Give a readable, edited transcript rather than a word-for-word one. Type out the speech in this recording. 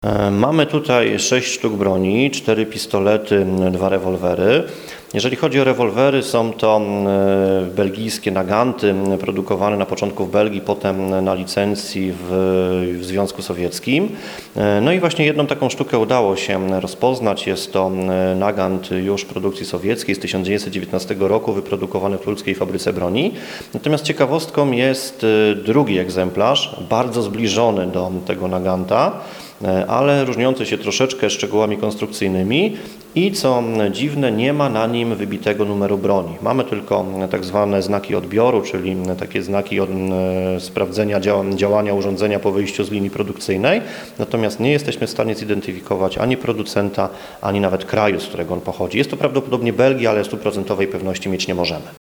Mamy tutaj 6 sztuk broni, 4 pistolety, 2 rewolwery. Jeżeli chodzi o rewolwery, są to belgijskie Naganty, produkowane na początku w Belgii, potem na licencji w Związku Sowieckim. No i właśnie jedną taką sztukę udało się rozpoznać. Jest to Nagant już produkcji sowieckiej z 1919 roku, wyprodukowany w ludzkiej fabryce broni. Natomiast ciekawostką jest drugi egzemplarz, bardzo zbliżony do tego Naganta, ale różniący się troszeczkę szczegółami konstrukcyjnymi i co dziwne, nie ma na nim wybitego numeru broni. Mamy tylko tak zwane znaki odbioru, czyli takie znaki sprawdzenia działania urządzenia po wyjściu z linii produkcyjnej, natomiast nie jesteśmy w stanie zidentyfikować ani producenta, ani nawet kraju, z którego on pochodzi. Jest to prawdopodobnie Belgia, ale 100% pewności mieć nie możemy.